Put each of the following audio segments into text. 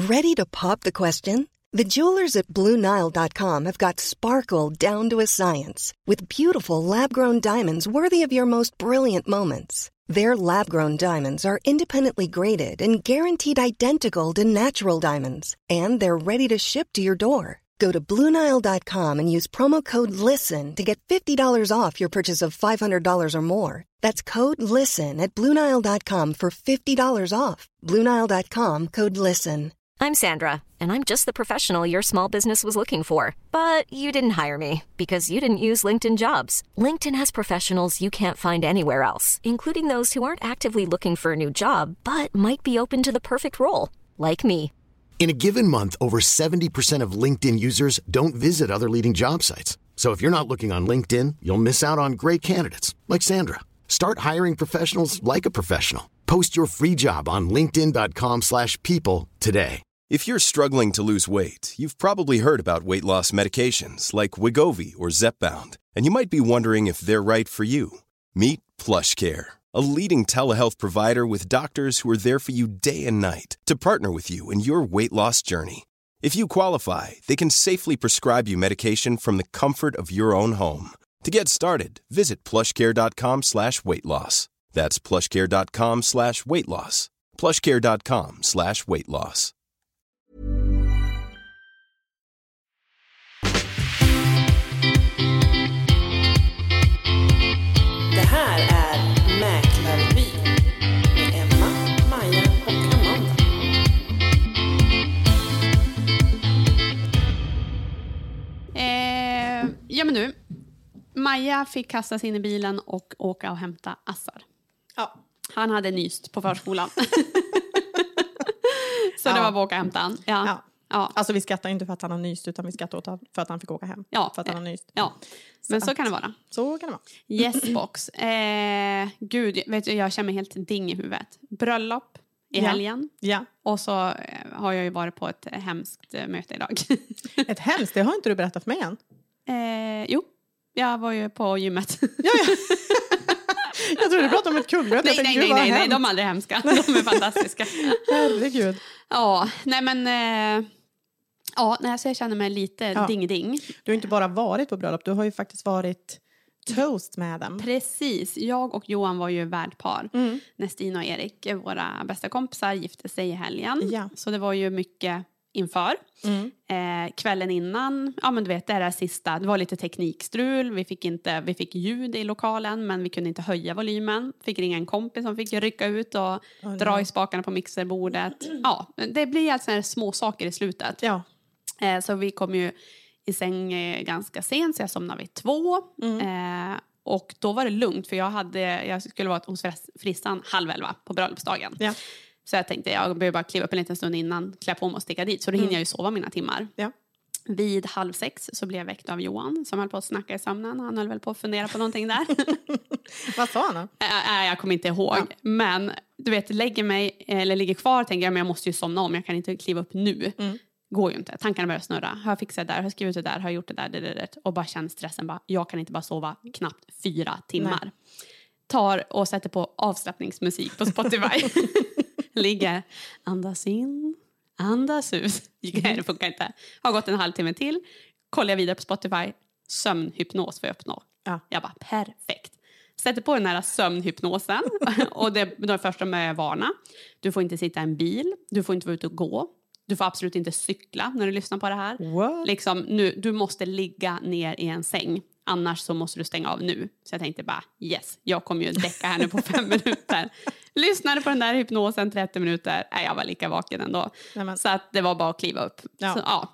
Ready to pop the question? The jewelers at BlueNile.com have got sparkle down to a science with beautiful lab-grown diamonds worthy of your most brilliant moments. Their lab-grown diamonds are independently graded and guaranteed identical to natural diamonds, and they're ready to ship to your door. Go to BlueNile.com and use promo code LISTEN to get $50 off your purchase of $500 or more. That's code LISTEN at BlueNile.com for $50 off. BlueNile.com, code LISTEN. I'm Sandra, and I'm just the professional your small business was looking for. But you didn't hire me because you didn't use LinkedIn Jobs. LinkedIn has professionals you can't find anywhere else, including those who aren't actively looking for a new job, but might be open to the perfect role, like me. In a given month, over 70% of LinkedIn users don't visit other leading job sites. So if you're not looking on LinkedIn, you'll miss out on great candidates like Sandra. Start hiring professionals like a professional. Post your free job on linkedin.com/people today. If you're struggling to lose weight, you've probably heard about weight loss medications like Wegovy or Zepbound, and you might be wondering if they're right for you. Meet PlushCare, a leading telehealth provider with doctors who are there for you day and night to partner with you in your weight loss journey. If you qualify, they can safely prescribe you medication from the comfort of your own home. To get started, visit plushcare.com/weightloss. That's plushcare.com/weightloss. plushcare.com/weightloss. Det här är Mäklarby med Emma, Maja och Amanda. Ja men nu, Maja fick kastas in i bilen och åka och hämta Assar. Ja. Han hade nyst på förskolan. Så det var bara att åka och hämta han. Ja. Ja. Alltså vi skrattar inte för att han har nyst, utan vi skrattar åt för att han fick åka hem. Ja. För att han har nyst. Ja, men så kan det vara. Så kan det vara. Yesbox. Gud, vet du, jag känner mig helt ding i huvudet. Bröllop i helgen. Ja. Och så har jag ju varit på ett hemskt möte idag. Ett hemskt? Det har inte du berättat för mig än. Jo, jag var ju på gymmet. Ja. Jag tror du pratade om ett kungmöte. Nej, de är aldrig hemska. De är fantastiska. Herregud. Ja, nej men... så jag känner mig lite ding-ding. Du har inte bara varit på bröllop, du har ju faktiskt varit toast med dem. Precis, jag och Johan var ju värdpar. När Stina och Erik, våra bästa kompisar, gifte sig i helgen. Ja. Så det var ju mycket inför. Kvällen innan, ja men du vet, det här sista, det var lite teknikstrul. Vi fick ljud i lokalen, men vi kunde inte höja volymen. Fick ringa en kompis som fick rycka ut och dra i spakarna på mixerbordet. Ja, det blir alltså här små saker i slutet. Ja. Så vi kom ju i säng ganska sent, så jag somnade vid 2. Och då var det lugnt, för jag skulle vara hos frissan 10:30 på bröllopsdagen. Ja. Så jag tänkte, jag behöver bara kliva upp en liten stund innan, klä på mig och sticka dit. Så då hinner jag ju sova mina timmar. Ja. Vid 5:30 så blev jag väckt av Johan, som höll på att snacka i sömnen. Han höll väl på att fundera på någonting där. Vad sa han då? Jag kommer inte ihåg. Ja. Men du vet, ligger kvar, tänker jag, men jag måste ju somna om. Jag kan inte kliva upp nu. Går ju inte. Tankarna börjar snurra. Har jag fixat det där? Har jag skrivit det där? Har jag gjort det där? Och bara känner stressen. Jag kan inte bara sova knappt 4 timmar. Nej. Tar och sätter på avslappningsmusik på Spotify. Ligger. Andas in. Andas ut. Det funkar inte. Har gått en halvtimme till. Kollar jag vidare på Spotify. Sömnhypnos får jag uppnå. Ja. Jag bara, perfekt. Sätter på den här sömnhypnosen. Och det är första med varna. Du får inte sitta i en bil. Du får inte vara ute och gå. Du får absolut inte cykla när du lyssnar på det här. What? Liksom, du måste ligga ner i en säng. Annars så måste du stänga av nu. Så jag tänkte bara, yes, jag kommer ju däcka här nu på 5 minuter. Lyssnade på den där hypnosen 30 minuter. Jag var lika vaken ändå. Nej, så att det var bara att kliva upp. Ja. Så, ja.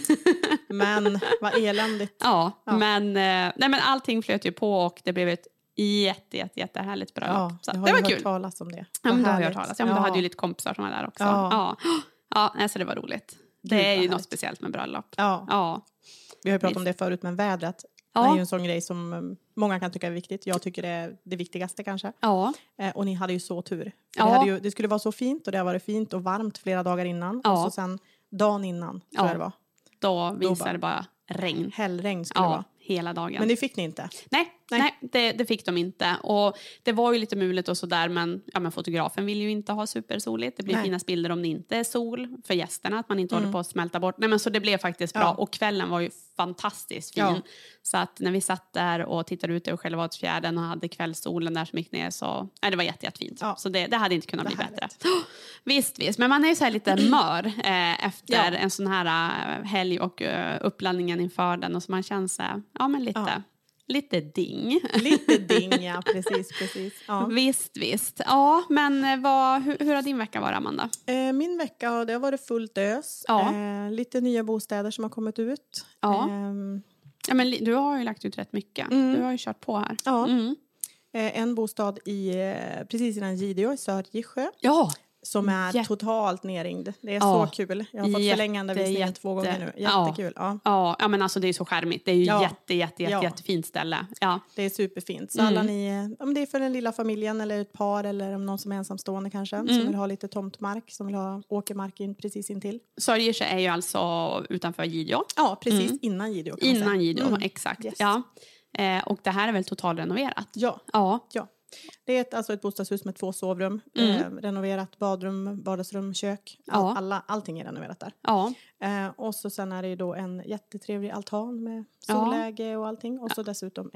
Men vad eländigt. Ja. Men allting flöt ju på och det blev ett jättehärligt bröllop. Ja, så det var hört kul. Talas om det. Ja, men det har jag hört talas. Ja, men du hade ju lite kompisar som var där också. Ja, så det var roligt. Det är ju något speciellt med bröllop. Ja. Vi har ju pratat om det förut, men vädret är ju en sån grej som många kan tycka är viktigt. Jag tycker det är det viktigaste kanske. Ja. Och ni hade ju så tur. För det skulle vara så fint, och det har varit fint och varmt flera dagar innan. Ja. Och så sen dagen innan, tror jag det var. Då visade det bara regn. Hällregn skulle det vara. hela dagen. Men det fick ni inte? Nej, det fick de inte. Och det var ju lite muligt och sådär, men fotografen vill ju inte ha supersoligt. Det blir fina bilder om det inte är sol för gästerna, att man inte håller på att smälta bort. Nej, men så det blev faktiskt bra. Och kvällen var ju fantastiskt fin. Ja. Så att när vi satt där och tittade ut över Skällevadsfjärden och hade kvällssolen där som gick ner, så det var jättefint. Ja. Så det hade inte kunnat bli bättre. Visst. Men man är ju så här lite mör efter en sån här helg och uppladdningen inför den. Och så man känner sig, lite ding. Lite ding, ja. Precis. Ja. Visst. Ja, men hur har din vecka varit, Amanda? Min vecka, det har varit fullt ös. Ja. Lite nya bostäder som har kommit ut. Ja. Ja, men du har ju lagt ut rätt mycket. Du har ju kört på här. Ja. En bostad precis innan Gideå i Sörgisjö. Ja. Som är totalt nerringd. Det är så kul. Jag har fått förlängande visningen 2 gånger nu. Jättekul. Ja, men alltså det är så skärmigt. Det är ju jättefint ställe. Ja. Det är superfint. Så alla ni, om det är för den lilla familjen eller ett par eller om någon som är ensamstående kanske, som vill ha lite tomtmark, som vill ha åkermark precis intill. Sörjesjö är ju alltså utanför Gideå. Ja, precis innan Gideå. Innan Gideå, exakt. Yes. Ja. Och det här är väl totalrenoverat? Ja. Det är alltså ett bostadshus med 2 sovrum, renoverat badrum, vardagsrum, kök. Allting är renoverat där. Ja. Och så sen är det ju då en jättetrevlig altan med solläge och allting. Och så dessutom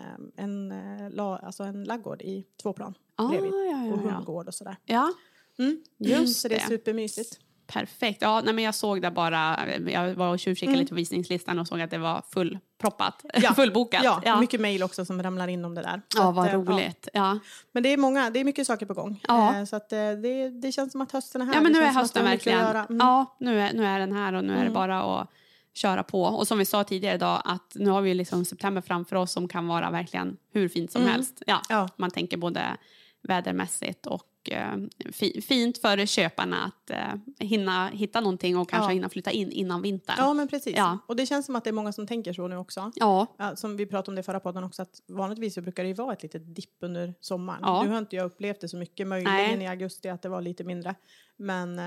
en laggård i 2 plan bredvid. Och hundgård och sådär. Ja. Just så det är supermysigt. Perfekt. Ja, men jag såg det bara. Jag var och tjuvkikade lite på visningslistan och såg att det var fullproppat. Fullbokat. Ja, mycket mejl också som ramlar in om det där. Ja, vad roligt. Ja. Men det är mycket saker på gång. Ja. Så att det känns som att hösten är här. Ja, men nu är hösten verkligen. Ja, nu är den här och nu är det bara att köra på. Och som vi sa tidigare idag, att nu har vi liksom september framför oss som kan vara verkligen hur fint som helst. Ja. Man tänker både vädermässigt och fint för köparna att hinna hitta någonting och kanske hinna flytta in innan vintern. Ja, men precis. Ja. Och det känns som att det är många som tänker så nu också. Ja. Som vi pratade om det i förra podden också, att vanligtvis så brukar det ju vara ett litet dipp under sommaren. Ja. Nu har inte jag upplevt det så mycket, möjligen i augusti att det var lite mindre. Men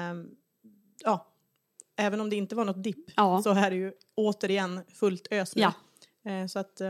även om det inte var något dipp så är det ju återigen fullt ös nu. Ja. Så att,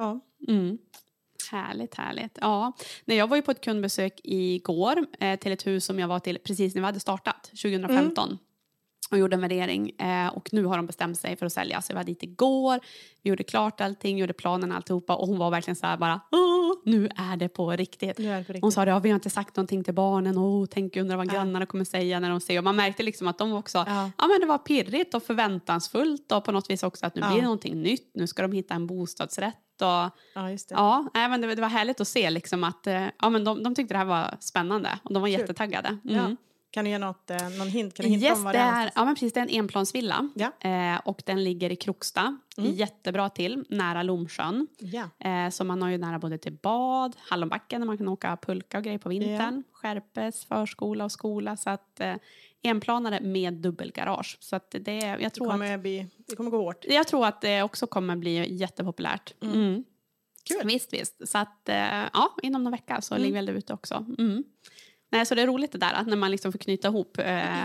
Härligt. Ja. Nej, jag var ju på ett kundbesök igår till ett hus som jag var till precis när vi hade startat 2015 och gjorde en värdering. Och nu har de bestämt sig för att sälja. Så jag var dit igår, vi gjorde klart allting, gjorde planen alltihopa. Och hon var verkligen så här bara, nu är det på riktigt. Hon sa det, vi har inte sagt någonting till barnen. Undrar vad grannarna kommer säga när de ser. Och man märkte liksom att de också, men det var pirrigt och förväntansfullt. Och på något vis också att nu blir det någonting nytt. Nu ska de hitta en bostadsrätt. Just det. Ja, men det var härligt att se liksom att men de tyckte det här var spännande. Och de var jättetaggade. Ja. Kan du ge någon hint? Kan du hinta om vad det är? Ja, men precis. Det är en enplansvilla. Ja. Och den ligger i Kroksta. Jättebra till. Nära Lomsjön. Ja. Så man har ju nära både till bad, Hallonbacken där man kan åka pulka och grejer på vintern. Ja. Skärpes, förskola och skola. Så att enplanare med dubbelgarage. Så att jag tror det kommer gå hårt. Jag tror att det också kommer bli jättepopulärt. Kul. Visst. Så att inom någon vecka så ligger väl det ute också. Nej, så det är roligt det där att när man liksom får knyta ihop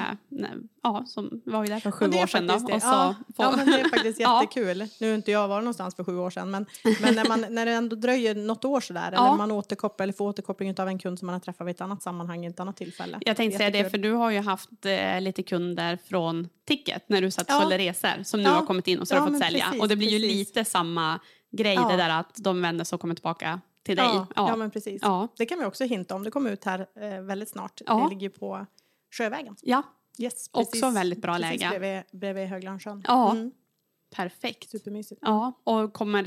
som var ju där för 7 år sedan då. Och så men det är faktiskt jättekul. Nu har inte jag varit någonstans för 7 år sedan, men när det ändå dröjer något år sådär, eller man återkopplar eller får återkoppling av en kund som man har träffat vid ett annat sammanhang, i ett annat tillfälle. Jag tänkte säga det, för du har ju haft lite kunder från Ticket när du satt och sålde resor som nu har kommit in och så har fått sälja. Precis, och det blir ju lite samma grej det där att de vänner som kommer tillbaka till dig. Ja, men precis. Ja. Det kan vi också hinta om. Det kommer ut här väldigt snart. Det ligger på Sjövägen. Ja, yes, också väldigt bra läge. Bredvid Höglandssjön. Ja, perfekt. Supermysigt. Ja, och kommer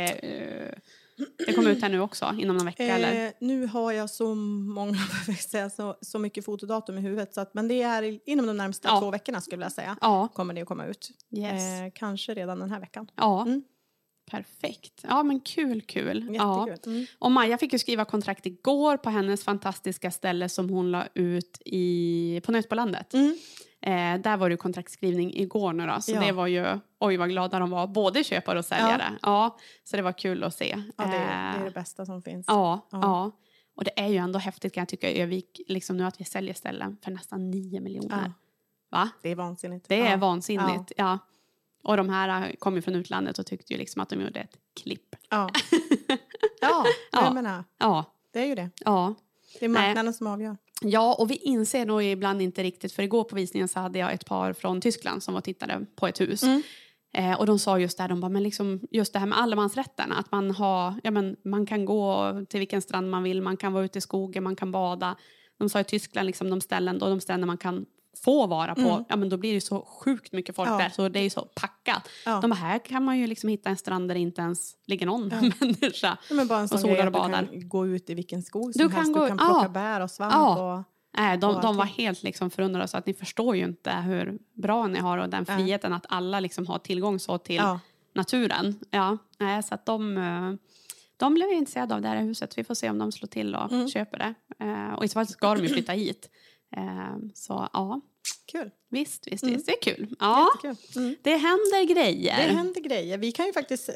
det kommer ut här nu också inom någon vecka eller? Nu har jag så många så mycket fotodatum i huvudet så att, men det är inom de närmaste 2 veckorna skulle jag säga. Kommer det att komma ut. Yes. Kanske redan den här veckan. Ja. Perfekt. Ja, men kul. Jättekul. Ja. Och Maja fick ju skriva kontrakt igår på hennes fantastiska ställe som hon la ut på Nötbolandet. Där var det kontraktsskrivning igår nu då. Så det var ju, oj vad glada de var, både köpare och säljare. Ja, så det var kul att se. Ja, det är det bästa som finns. Ja. Och det är ju ändå häftigt kan jag tycka i Övik, liksom nu att vi säljer ställen för nästan 9 miljoner. Ja. Va? Det är vansinnigt. Det är vansinnigt, ja. Och de här kom ju från utlandet och tyckte ju liksom att de gjorde ett klipp. Ja, jag menar. Ja. Det är ju det. Ja. Det är marknaden som avgör. Ja, och vi inser nog ibland inte riktigt, för igår på visningen så hade jag ett par från Tyskland som var tittade på ett hus. Och de sa just det här, de bara, men liksom just det här med allemansrätten, att man har, man kan gå till vilken strand man vill, man kan vara ute i skogen, man kan bada. De sa i Tyskland liksom de ställen man kan få vara på, men då blir det så sjukt mycket folk där, så det är ju så packat. De bara, här kan man ju liksom hitta en strand där det inte ens ligger någon människa. Men bara en sån grej att du kan gå ut i vilken skog som helst, du kan plocka bär och svamp och... Nej, de var helt liksom förundrade, så att ni förstår ju inte hur bra ni har och den friheten att alla liksom har tillgång så till naturen. Så att de blev intresserade av det här huset. Vi får se om de slår till och köper det. Och i så fall ska de ju flytta hit. Så ja. Kul. Visst, det är kul. Ja, det händer grejer. Vi kan ju faktiskt,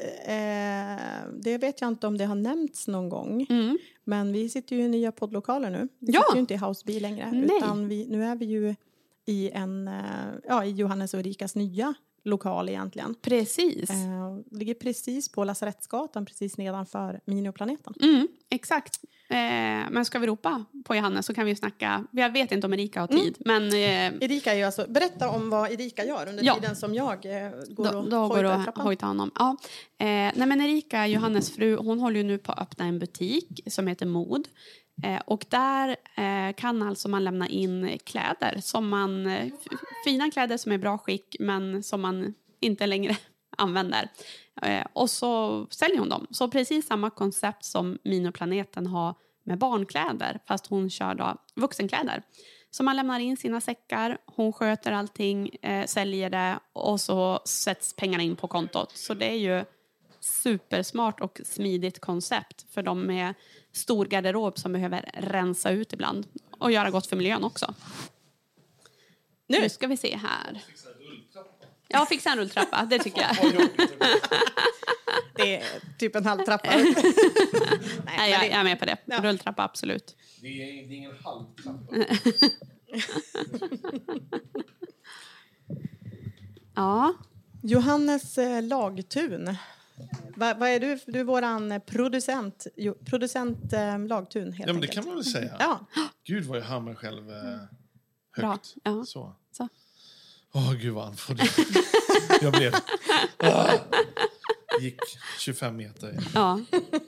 det vet jag inte om det har nämnts någon gång. Men vi sitter ju i nya poddlokaler nu. Vi sitter ju inte i Houseby längre. Nej. Utan nu är vi ju i i Johannes och Erikas nya lokal egentligen. Precis. Ligger precis på Lasarettsgatan, precis nedanför Miniplaneten. Exakt. Men ska vi ropa på Johannes så kan vi ju snacka. Jag vet inte om Erika har tid. Men, Erika är ju alltså, berätta om vad Erika gör under tiden som jag går och hojtar honom. Ja. Nej, men Erika, Johannes fru, hon håller ju nu på att öppna en butik som heter Mod. Och där kan alltså man lämna in kläder som fina kläder som är bra skick men som man inte längre använder. Och så säljer hon dem. Så precis samma koncept som Miniplaneten har med barnkläder, fast hon kör då vuxenkläder. Så man lämnar in sina säckar, hon sköter allting, säljer det och så sätts pengarna in på kontot. Så det är ju supersmart och smidigt koncept för de med stor garderob som behöver rensa ut ibland och göra gott för miljön också. Nu ska vi se här. Ja, fixa en rulltrappa, det tycker jag. Det är typ en halvtrappa. Nej, jag är med på det. Ja. Rulltrappa, absolut. Det är ingen halvtrappa. Ja. Johannes Lagtun. Vad är du? Du är våran producent Lagtun helt men enkelt. det kan man väl säga. Ja. Gud vad jag hör mig själv högt. Ja. Så. Så. Gud vad andfådd. Jag blev... gick 25 meter. Ja.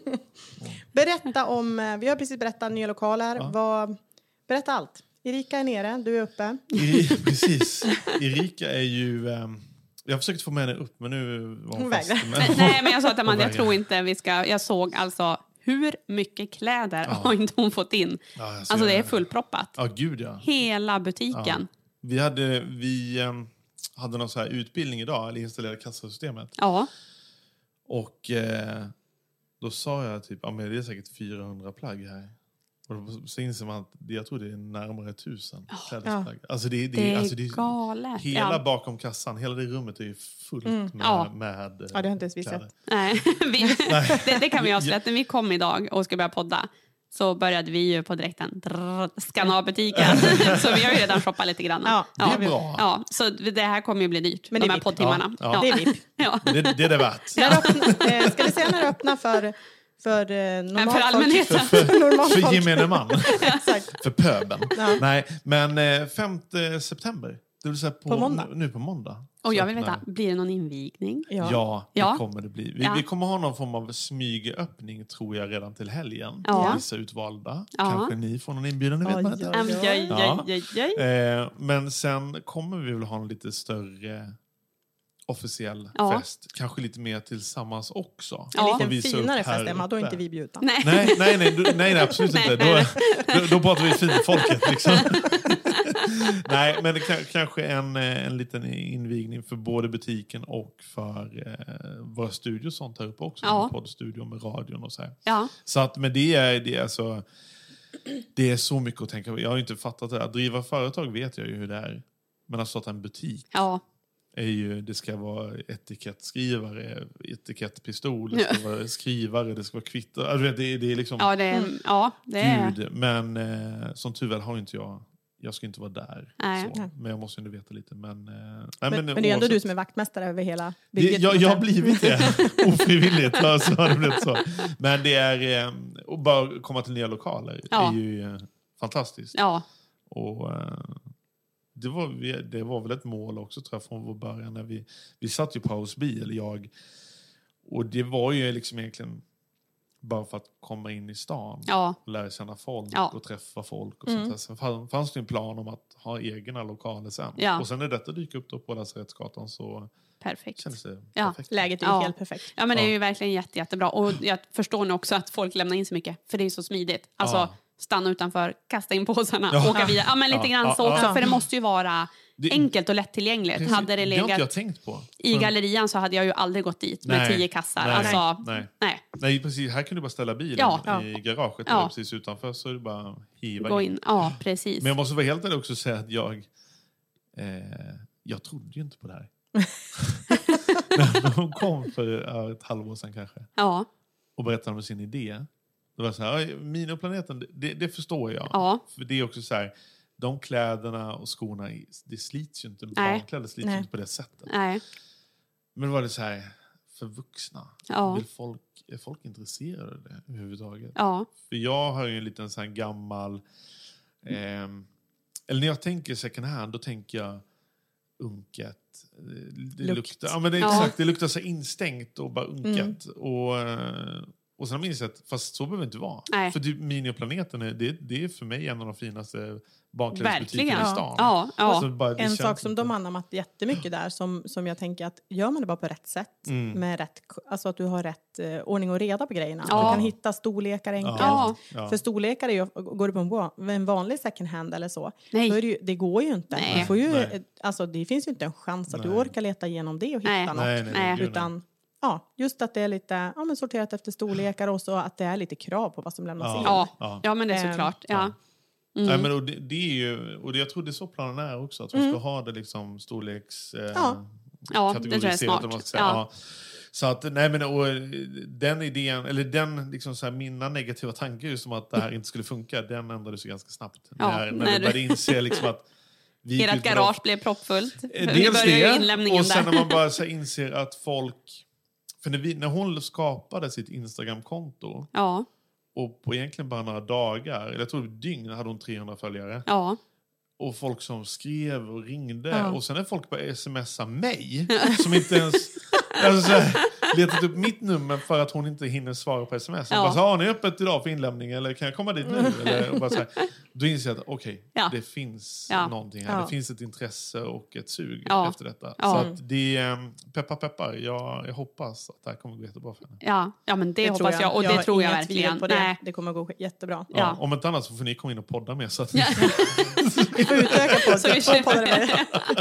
Berätta om... Vi har precis berättat nya lokaler. Ja. Berätta allt. Erika är nere, du är uppe. Precis. Erika är ju... jag försökte få med henne upp, men nu var hon fast. Nej, men jag sa till Amanda, jag tror inte vi ska... Jag såg alltså... Hur mycket kläder har inte hon fått in? Ja, alltså det är fullproppat. Ja, gud ja. Hela butiken. Ja. Vi hade någon så här utbildning idag, eller installerade kassasystemet. Ja. Och då sa jag typ, men det är säkert 400 plagg här. Och så inser man att jag tror det är närmare 1000 klädesplagg. Alltså det är galet. Hela bakom kassan, hela det rummet är ju fullt med det har inte ens vi kläder. sett. Nej, det kan vi avslöja. När vi kom idag och ska börja podda så började vi ju på direkten skanna av butiken. Så vi har ju redan shoppat lite grann. Ja, det är bra. Ja, så det här kommer ju bli dyrt. Men de här poddtimmarna. Ja. Det är VIP. Ja. Det är det värt. Ska vi säga när det öppnar för allmänheten. För gemene man. Exakt. För pöben. Ja. Nej, men 5 september. Det vill säga nu på måndag. Och jag vill veta, blir det någon invigning? Ja, det kommer det bli. Vi kommer ha någon form av smygöppning, tror jag, redan till helgen. Ja. Vissa utvalda. Kanske ni får någon inbjudan, ni vet man inte. Men sen kommer vi väl ha en lite större officiell fest. Kanske lite mer tillsammans också. En lite finare fest, Emma. Då är inte vi bjudna. Nej, absolut inte. Då pratar vi fint folket liksom. Nej, men det kanske en liten invigning för både butiken och för våra studios sånt här uppe också. Med poddstudio med radion och så här. Ja. Så att med det är alltså, det är så mycket att tänka på. Jag har ju inte fattat det. Att driva företag vet jag ju hur det är. Men att starta en butik är ju, det ska vara etikettskrivare, etikettpistol, det ska vara skrivare, det ska vara kvitto. Alltså, det är liksom... det är... Gud, men som tur väl har inte jag jag ska inte vara där. Nej. Så. Men jag måste ändå veta lite. Men det är ändå du som är vaktmästare över hela bygget. Jag har blivit det. Ofrivilligt. Så har det blivit så. Men det är... att bara komma till nya lokaler är ju fantastiskt. Ja. Och det var väl ett mål också tror jag från vår början. När vi satt ju på Pausby, eller jag. Och det var ju liksom egentligen... bara för att komma in i stan och lära känna folk och träffa folk och sånt där. Sen fanns det en plan om att ha egna lokaler sen. Och sen när detta dyker upp då på Lasarettsgatan så perfekt. Känns det perfekt. Läget är ju helt perfekt. Ja, men det är ju verkligen jättebra. Och jag förstår nu också att folk lämnar in så mycket, för det är så smidigt. Alltså stanna utanför, kasta in påsarna, åka via. Ja, men lite grann så också, för det måste ju vra enkelt och lättillgängligt. Precis, hade det legat har jag tänkt på. I gallerian så hade jag ju aldrig gått dit med 10 kassar. Nej, precis. Här kan du bara ställa bilen i garaget eller precis utanför, så är det bara hiva gå in. Ja, precis. Men jag måste vara helt ärlig också och säga att jag trodde ju inte på det här. När de kom för ett halvår sedan kanske. Ja. Och berättade om sin idé. Det var så här, Miniplaneten, det förstår jag. Ja. För det är också så här, de kläderna och skorna, det slits ju inte. Barnkläder slits ju inte på det sättet. Nej. Men var det så här, för vuxna? Ja. Är folk intresserade av det överhuvudtaget? Ja. För jag har ju en liten så här gammal... eller när jag tänker second hand, då tänker jag unket. Det luktar, ja, men det är exakt, det luktar så instängt och bara unket. Och sen minns jag att, fast så behöver det inte vara. Nej. För Miniplaneten, det är för mig en av de finaste barnklädesbutikerna i stan. Ja. Alltså, en sak som de anammat jättemycket där, som jag tänker att gör man det bara på rätt sätt, med rätt, alltså att du har rätt ordning och reda på grejerna. Du kan hitta storlekar enkelt. Ja. För storlekar är ju, går du på en vanlig second hand eller så är det går ju inte. Du får ju, alltså, det finns ju inte en chans att du orkar leta igenom det och hitta något. Nej. Utan... Ja, just att det är lite sorterat efter storlekar och så att det är lite krav på vad som lämnas in. Ja, men det är såklart. Ja. Nej, men det är ju, och jag tror det är så planen är också, att man ska ha det liksom storleks kategoriserat, om man ska säga. Så att, nej men, och den idén, eller den liksom så här, mina negativa tankar just om att det här inte skulle funka, den ändrades ju ganska snabbt. När vi började inse liksom att ert garage blev proppfullt. Dels det, och sen när man bara så här, inser att folk... För när hon skapade sitt Instagram-konto och på egentligen bara några dagar, eller jag tror dygn, hade hon 300 följare. Ja. Och folk som skrev och ringde. Och sen är folk bara smsar mig som inte ens letat upp mitt nummer för att hon inte hinner svara på sms. Bara så här, ni är öppet idag för inlämning, eller kan jag komma dit nu? Eller, och bara så här, då inser jag att det finns någonting här. Det finns ett intresse och ett sug efter detta. Så att det är peppar. Jag hoppas att det här kommer att gå jättebra för henne. Ja, men det hoppas jag. Och det tror jag verkligen. På det. Det kommer att gå jättebra. Om inte annat så får ni komma in och podda med. Så att vi får utöka podden.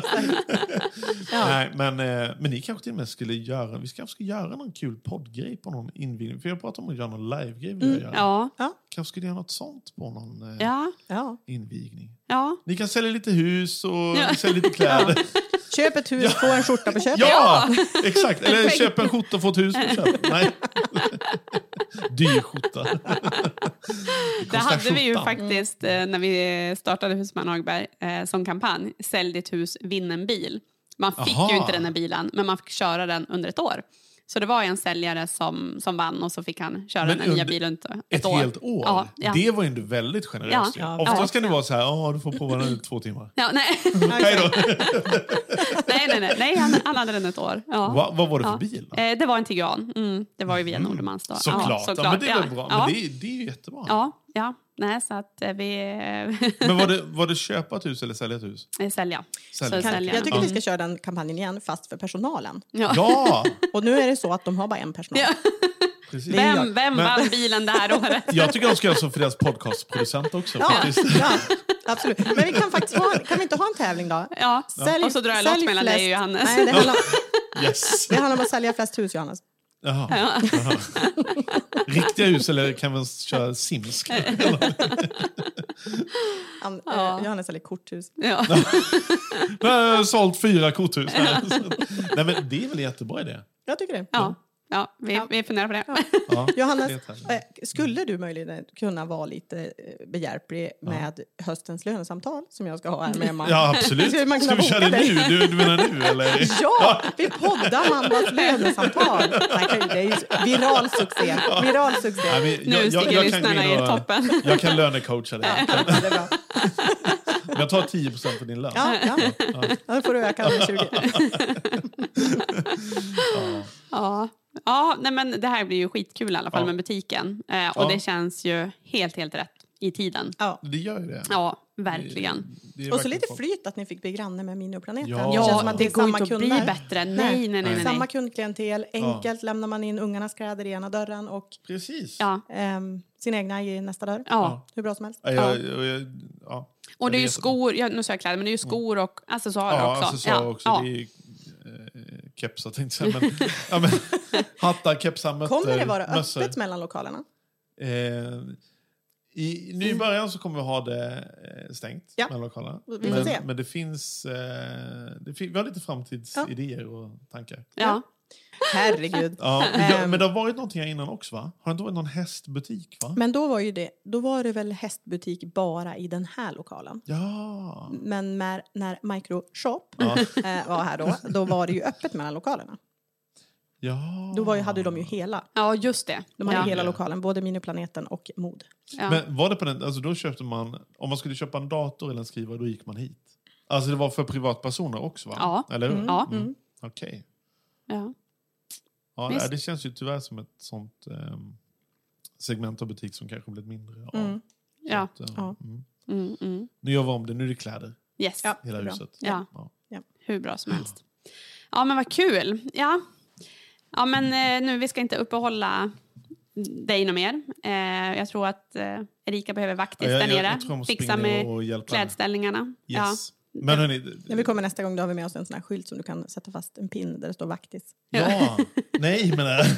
Nej, men ni kanske till och med skulle göra... Vi kanske ska göra någon kul poddgrej på någon invigning. För jag pratar om att göra någon live-grej. Kanske skulle göra något sånt på någon invigning. Ja. Ni kan sälja lite hus och sälja lite kläder. Köp ett hus, få en skjorta på köpet. Ja, exakt. Eller köp en skjorta och få ett hus på köpet. Nej. Dyr skjorta. Det hade vi ju faktiskt när vi startade Husman Hagberg som kampanj. Sälj ditt hus, vinn en bil. Man fick ju inte den här bilen, men man fick köra den under ett år. Så det var en säljare som vann, och så fick han köra den nya bilen ett år. Helt år? Ja. Det var ju inte väldigt generöst. Ja. Oftast kan det vara så här, du får prova den i 2 timmar. Ja, nej. Hej då. nej, han hade den ett år. Ja. Vad var det för bil då? Det var en Tiguan. Det var ju via Nordermans då. Såklart. Ja, men det är väl bra. Men det är ju jättebra. Ja. Nej, så att vi... Men var det köpa ett hus eller sälja ett hus? Sälja. Jag tycker vi ska köra den kampanjen igen, fast för personalen. Ja! Och nu är det så att de har bara en personal. Ja. Vem vann bilen det här året? Jag tycker de ska göra så för deras podcastproducent också. Ja, absolut. Men vi kan faktiskt kan vi inte ha en tävling då? Ja, och så drar jag låt mellan dig och Johannes. Nej, det handlar om att sälja flest hus, Johannes. Jaha. Riktiga hus, eller kan man köra Sims? Johannes säljer korthus. Jag har sålt 4 korthus. Nej, men det är väl en jättebra idé. Jag tycker det. Ja. Ja, vi funderar på det. Ja. Johannes, skulle du möjligen kunna vara lite behjälplig med höstens lönesamtal som jag ska ha här med Emma? Ja, absolut. Ska vi köra det nu? Du menar nu, eller? Ja, vi poddar Amandas lönesamtal. Det är ju viral succé. Nu stiger lyssnarna i toppen. Jag kan lönecoacha dig. Ja, det är bra. Jag tar 10% för din lön. Ja. Då får du öka med 20. Ja, nej, men det här blir ju skitkul i alla fall med butiken. Och det känns ju helt rätt i tiden. Ja. Det gör ju det. Ja, verkligen. Det och så lite flyt att ni fick bli granne med Minoplaneten. Ja, det känns som att det går inte att bli bättre. Nej. Samma kundklientel, enkelt lämnar man in ungarnas kläder i ena dörren och precis. sin egna i nästa dörr. Ja. Hur bra som helst. Och det är ju skor, nu sa jag kläder, men det är ju skor och accessoarer också. Accessoarer också. Det är kepsar tänkte jag säga. Men hattar, kepsar, mötter. Kommer det vara mössor. Öppet mellan lokalerna? Nu i början så kommer vi ha det stängt mellan lokalerna. Vi får se. Men det finns... vi har lite framtidsidéer och tankar. Ja. Herregud. Men det har varit någonting här innan också, va? Har det inte varit någon hästbutik, va? Men då var det väl hästbutik bara i den här lokalen. Ja. Men när Microshop var här då var det ju öppet mellan lokalerna. Ja. Då hade de ju hela. Ja, just det. De hade hela lokalen, både Miniplaneten och Mod. Ja. Men var det på den, alltså då köpte man, om man skulle köpa en dator eller en skrivare, då gick man hit. Alltså det var för privatpersoner också, va? Ja. Eller hur? Ja. Okej. Ja. Ja, det känns ju tyvärr som ett sånt segment av butik som kanske blivit mindre. Ja. Nu gör vi om det, nu är det kläder. Yes. Hela huset. Ja. Hur bra som helst. Ja, men vad kul. Ja, men nu vi ska inte uppehålla dig något mer. Jag tror att Erika behöver vaktis där nere. Fixa med klädställningarna. Yes. Ja. Men hörni, när vi kommer nästa gång då har vi med oss en sån här skylt som du kan sätta fast en pin där det står vaktis. Ja, nej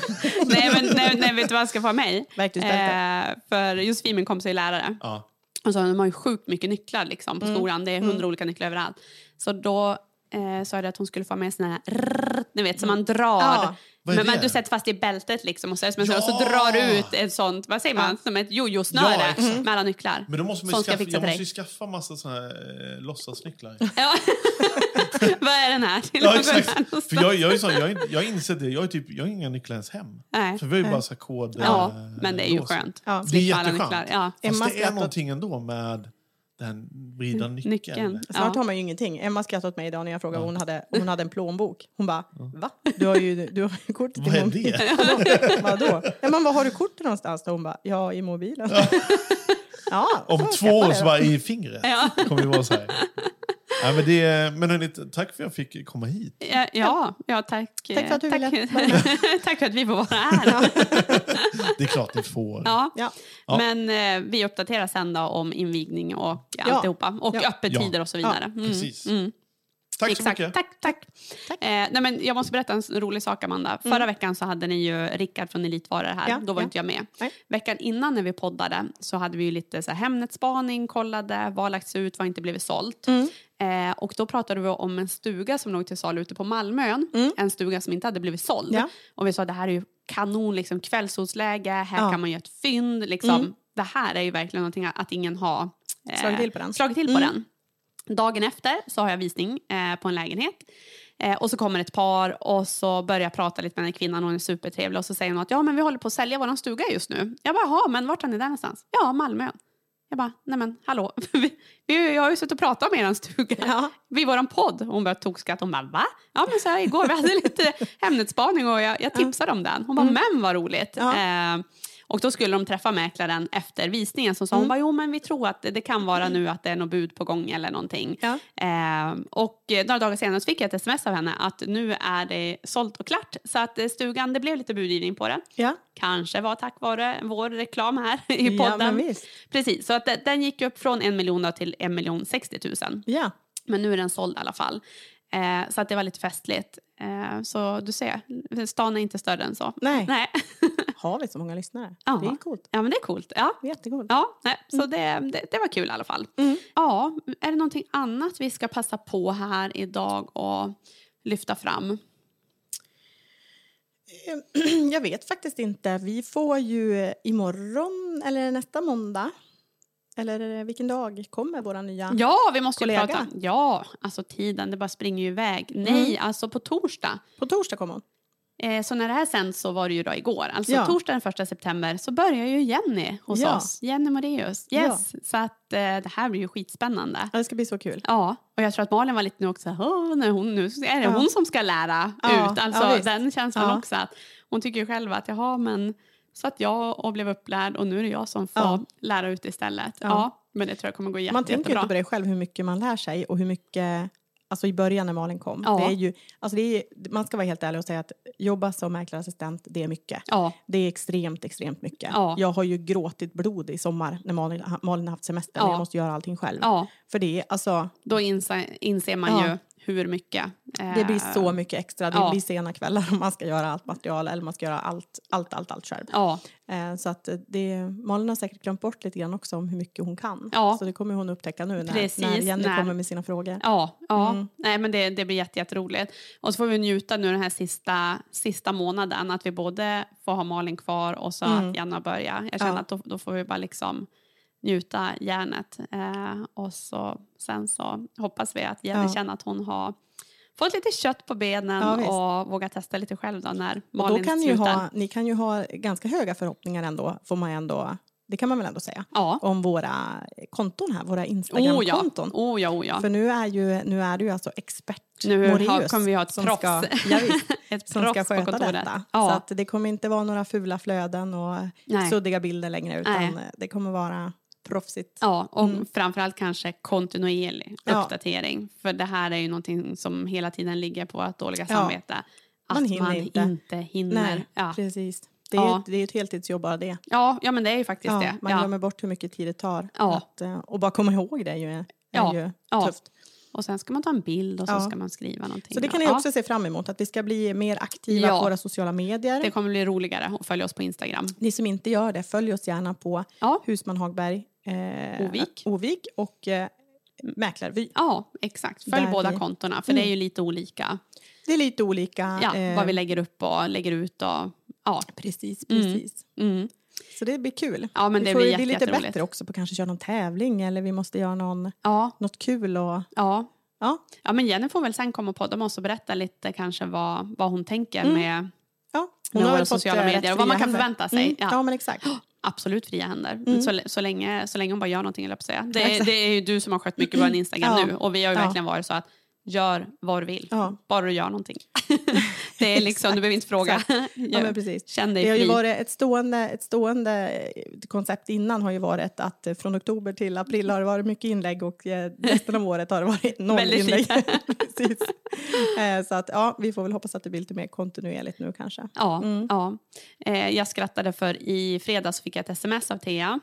men vet du vad jag ska få mig? För Josefin, min kompis, är lärare. Ja. Och så de har ju sjukt mycket nycklar liksom, på skolan. Det är 100 olika nycklar överallt. Så då sa det att hon skulle få med såna här ni vet, som man drar. Men du sätter fast i bältet liksom och så drar du ut ett sånt, vad säger man, som ett jojo-snöre med alla nycklar. Men då måste man ju skaffa massa såna här låtsasnycklar. Ja. Vad är den här till? Ja, exakt. För jag har insett det. Jag har inga nycklar ens hem. Nej. För vi har ju bara så här kod. Ja, men det är ju skönt. Ja. Det är jätteskönt. Ja. Fast det är någonting ändå med den vrida nyckeln. Snart har man ju ingenting. Emma skrattade åt mig idag när jag frågade om hon hade en plånbok. Hon bara, va? Du har ju kort till vad är det? Vadå? Men vad har du kort någonstans? Hon bara, ja, i mobilen. Om 2 år så var i fingret. Kommer det vara så här. Ja, men hörni, tack för att jag fick komma hit. Ja, tack. Tack för att du ville. Tack för att vi får vara här. Det är klart ni får. Ja. Men vi uppdaterar sen då om invigning och alltihopa. Och öppettider och så vidare. Precis. Tack så mycket. Tack. Nej, men jag måste berätta en rolig sak, Amanda. Förra veckan så hade ni ju Rickard från Elitvaror här. Då var inte jag med. Nej. Veckan innan när vi poddade så hade vi ju lite så här Hemnetspaning, kollade vad lagts ut, vad inte blivit sålt. Och då pratade vi om en stuga som låg till salu ute på Malmön. En stuga som inte hade blivit såld. Och vi sa att det här är ju kanon, liksom, kvällsolsläge. Här kan man göra ett fynd. Liksom. Det här är ju verkligen någonting att ingen har slagit till på den. Dagen efter så har jag visning på en lägenhet. Och så kommer ett par och så börjar jag prata lite med den kvinnan. Hon är supertrevlig och så säger hon att men vi håller på att sälja våran stuga just nu. Jag bara, jaha, men vart är ni där någonstans? Ja, Malmö. Jag bara, nej men hallå. Jag har ju suttit och pratat om er stuga vid våran podd. Hon började tokskatt. Hon bara, va? Ja, men så här, igår vi hade lite Hemnetspaning och jag tipsade om den. Hon bara, men vad roligt. Och då skulle de träffa mäklaren efter visningen. Så sa hon bara, jo men vi tror att det kan vara nu att det är något bud på gång eller någonting. Och några dagar senare så fick jag ett sms av henne att nu är det sålt och klart. Så att stugan, det blev lite budgivning på den. Kanske var tack vare vår reklam här i podden. Ja, men visst. Precis, så att den gick upp från 1 miljon till 1 060 000. Ja. Men nu är den såld i alla fall. Så att det var lite festligt. Så du ser, stan är inte större än så. Nej. Har vi så många lyssnare? Det är coolt. Ja, men det är coolt. Ja. Jättegott. Ja, så det var kul i alla fall. Ja, är det någonting annat vi ska passa på här idag och lyfta fram? Jag vet faktiskt inte. Vi får ju imorgon eller nästa måndag. Eller vilken dag kommer våra nya Ja, vi måste ju kollega? prata. Ja, alltså tiden, det bara springer ju iväg. Nej, alltså på torsdag. På torsdag kommer hon. Så när det här sänds så var det ju då igår. Alltså torsdag den 1 september så börjar ju Jenny hos oss. Jenny Moraeus. Yes. Så att det här blir ju skitspännande. Ja, det ska bli så kul. Ja, och jag tror att Malin var lite nu också. Nu är det hon som ska lära ut. Alltså den känslan också. Att hon tycker ju själv att men så att jag och blev upplärd och nu är det jag som får lära ut istället. Ja, men det tror jag kommer gå jättebra. Man tänker inte på det själv hur mycket man lär sig och hur mycket... Alltså i början när Malin kom. Ja. Man ska vara helt ärlig och säga att jobba som mäklarassistent, det är mycket. Ja. Det är extremt mycket. Ja. Jag har ju gråtit blod i sommar när Malin har haft semester. Ja. Jag måste göra allting själv. Ja. För det är alltså... Då inser man ju hur mycket. Det blir så mycket extra. Det blir sena kvällar om man ska göra allt material eller man ska göra allt själv. Ja. Så att Malin har säkert glömt bort lite grann också om hur mycket hon kan. Ja. Så det kommer hon upptäcka nu när Jenny kommer med sina frågor. Ja. Nej, men det blir jätteroligt. Och så får vi njuta nu den här sista månaden att vi både får ha Malin kvar och så att Jenna börjar. Jag känner att då får vi bara liksom njuta järnet. Och sen så hoppas vi att Jenny känner att hon har fått lite kött på benen och våga testa lite själv då när Malin slutar. Ni kan ju ha ganska höga förhoppningar ändå, får man ändå, det kan man väl ändå säga, om våra konton här, våra Instagram-konton. Oh ja. För nu är du ju alltså expert Moraeus. Kommer vi ha ett proffs. Som ska sköta detta. Så att det kommer inte vara några fula flöden och suddiga bilder längre, utan det kommer vara proffsigt. Ja, och framförallt kanske kontinuerlig uppdatering. För det här är ju någonting som hela tiden ligger på ett dåliga samvete. Att man inte hinner. Nej, precis. Det är ju ett heltidsjobb bara det. Ja, men det är ju faktiskt det. Man glömmer bort hur mycket tid det tar. Och bara komma ihåg det är ju tufft. Och sen ska man ta en bild och så ska man skriva någonting. Så det kan ni också se fram emot. Att vi ska bli mer aktiva på våra sociala medier. Det kommer bli roligare att följa oss på Instagram. Ni som inte gör det, följ oss gärna på Husman Hagberg Ovik och Mäklarvy. Ja, exakt. Följ båda kontona. För det är ju lite olika. Det är lite olika. Vad vi lägger upp och lägger ut. Precis. Så det blir kul. Ja, men det blir lite jätteroligt. Bättre också på kanske köra någon tävling. Eller vi måste göra något kul. Ja, men Jenny får väl sen komma på. De måste berätta lite kanske vad hon tänker med våra sociala medier. Och vad man kan förvänta sig. Ja, men exakt. Absolut fria händer. Så länge hon bara gör någonting, eller på säga. Det är ju du som har skött mycket på en Instagram nu. Och vi har ju verkligen varit så att gör vad du vill. Bara du gör någonting. Det är liksom, du behöver inte fråga. Men precis. Känn dig fri. Det har ju varit ett stående koncept innan har ju varit att från oktober till april har det varit mycket inlägg och resten av året har det varit 0 inlägg. Precis. Så att vi får väl hoppas att det blir lite mer kontinuerligt nu kanske. Jag skrattade för i fredags fick jag ett sms av Thea.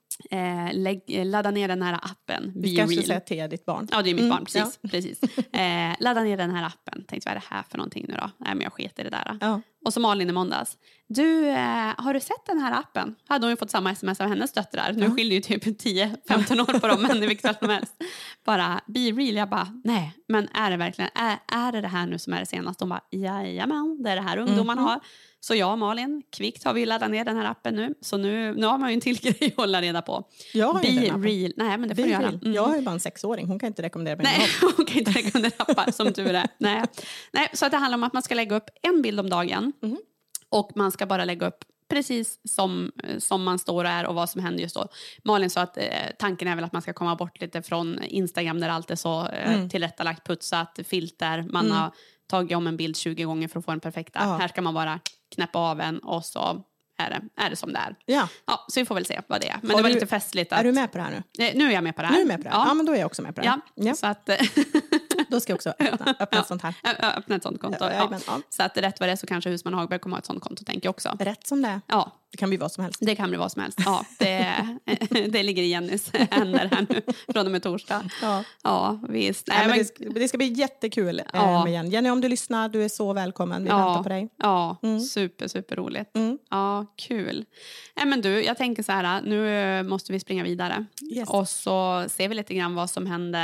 Ladda ner den här appen. Vi kanske säger att Thea ditt barn. Ja, det är mitt barn, precis. Ladda ner den här appen. Tänkte, vad är det här för någonting nu då? Nej, men jag sket i det där. Och så Malin i måndags. Du, har du sett den här appen? Hade hon ju fått samma sms av hennes döttrar. Nu skiljer ju typ 10-15 år på dem, men i vilket fall som helst. Bara, be real. Jag bara, nej, men är det verkligen, är det här nu som är det senaste? De bara, jajamän, det är det här ungdomarna har. Så jag och Malin, kvickt har vi laddat ner den här appen nu. Så nu har man ju en till grej att hålla reda på. Jag har be real. Nej, men det får du göra. Jag har ju bara en 6-åring. Hon kan inte rekommendera mig. Nej, hon kan inte rekommendera appar som tur är. Nej, så att det handlar om att man ska lägga upp en bild om dagen. Och man ska bara lägga upp precis som man står och är och vad som händer just då. Malin sa att tanken är väl att man ska komma bort lite från Instagram där allt är så tillrättalagt, putsat, filter. Man har tagit om en bild 20 gånger för att få den perfekta. Här ska man bara knäppa av en och så är det som det är. Ja, så vi får väl se vad det är. Men det var lite festligt. Är du med på det här nu? Nu är jag med på det här. Ja, men då är jag också med på det här. Ja. Så att... Då ska jag också öppna ett sånt här. Öppna ett sånt konto. Så att rätt vad det är så kanske Husman Hagberg kommer ha ett sånt konto, tänker jag också. Rätt som det är. Ja. Det kan bli vad som helst. Det kan bli vad som helst. Ja, det ligger i Jennys händer här nu från och med torsdag. Ja, visst. Nej, men det ska bli jättekul med Jenny. Jenny, om du lyssnar, du är så välkommen. Vi väntar på dig. Ja, super roligt. Ja, kul. Men du, jag tänker så här, nu måste vi springa vidare. Yes. Och så ser vi lite grann vad som händer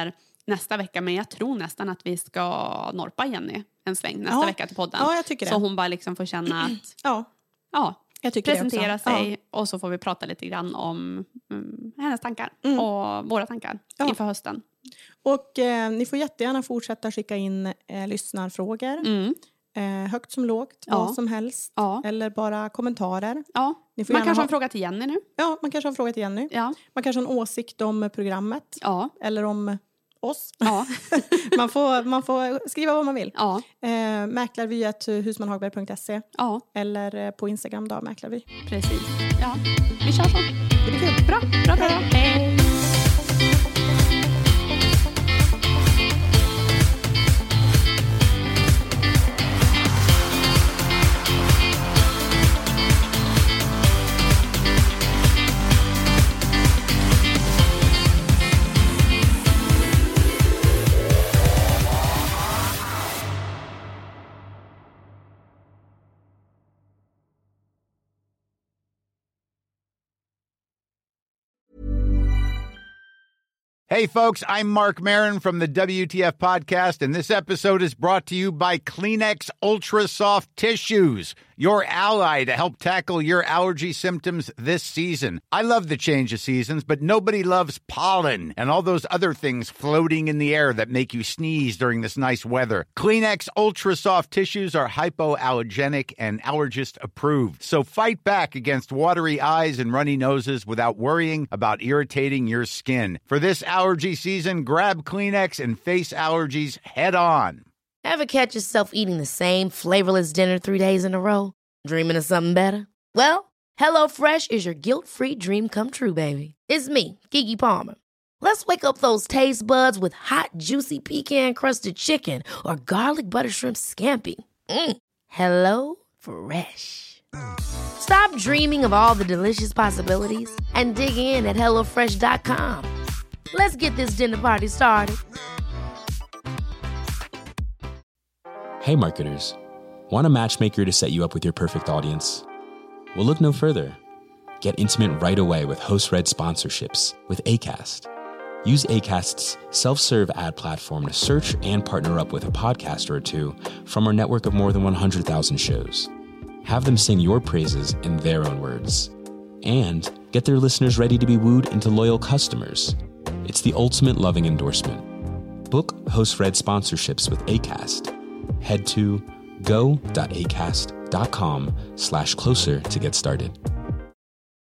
nästa vecka. Men jag tror nästan att vi ska norpa Jenny en sväng nästa vecka till podden. Ja, jag tycker det. Så hon bara liksom får känna att jag tycker presentera sig. Och så får vi prata lite grann om hennes tankar och våra tankar inför hösten. Och ni får jättegärna fortsätta skicka in lyssnarfrågor. Högt som lågt, vad som helst. Eller bara kommentarer. Ni får man kanske har en fråga till Jenny nu. Ja, man kanske har en fråga till Jenny. Man kanske har en åsikt om programmet. Eller om oss. man får skriva vad man vill. Mäklarvy@husmanhagberg.se. Eller på Instagram då, Mäklarvy. Precis. Ja, vi kör så. Det blir kul. Bra. Hej. Hey, folks, I'm Mark Maron from the WTF Podcast, and this episode is brought to you by Kleenex Ultra Soft Tissues, your ally to help tackle your allergy symptoms this season. I love the change of seasons, but nobody loves pollen and all those other things floating in the air that make you sneeze during this nice weather. Kleenex Ultra Soft Tissues are hypoallergenic and allergist approved, so fight back against watery eyes and runny noses without worrying about irritating your skin. For this allergy season, grab Kleenex and face allergies head on. Ever catch yourself eating the same flavorless dinner 3 days in a row? Dreaming of something better? Well, HelloFresh is your guilt-free dream come true, baby. It's me, Keke Palmer. Let's wake up those taste buds with hot, juicy pecan-crusted chicken or garlic butter shrimp scampi. HelloFresh. Stop dreaming of all the delicious possibilities and dig in at HelloFresh.com. Let's get this dinner party started. Hey marketers, want a matchmaker to set you up with your perfect audience? Well, look no further. Get intimate right away with host-read sponsorships with Acast. Use Acast's self-serve ad platform to search and partner up with a podcaster or two from our network of more than 100,000 shows. Have them sing your praises in their own words. And get their listeners ready to be wooed into loyal customers. It's the ultimate loving endorsement. Book host-read sponsorships with Acast. Head to go.acast.com/closer to get started.